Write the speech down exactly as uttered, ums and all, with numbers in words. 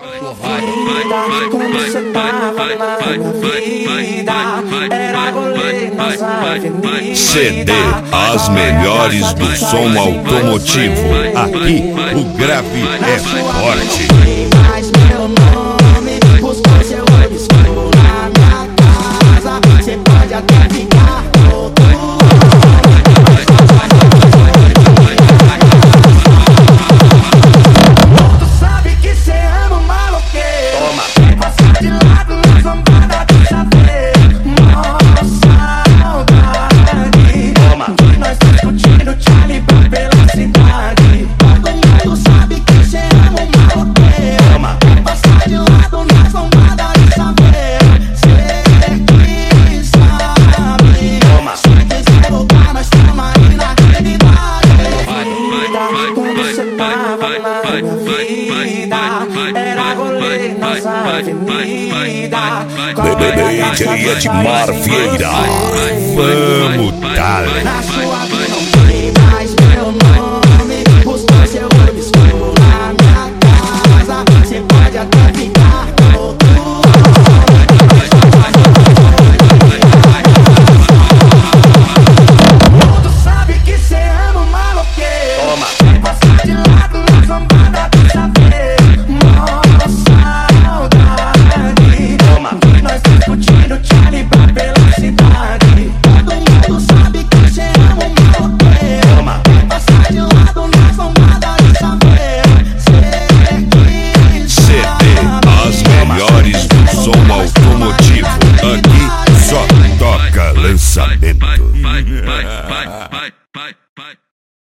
Quando cê tava na minha vida, era rolê nas avenidas. C D As Melhores do Som Automotivo. Aqui o grave é forte. Mas meu nome, os conteúdos estão na minha casa. Cê pode até ficar louco. Tu sabe que cê ama o maloqueiro. Toma. Passar de lado na zombada do chaveiro. Nossa saudade. Toma. Que nós discutindo Charlie Brown pela cidade. Todo mundo sabe que cê ama o maloqueiro. Toma. Passar de lado na zombada do chaveiro. Cê que sabe. Toma. Se quiser voltar nós tamo aí na realidade. Quando cê tava na minha vida, era rolê nas avenidas. D J Edmar Vieira. Vamos, tal. Na sua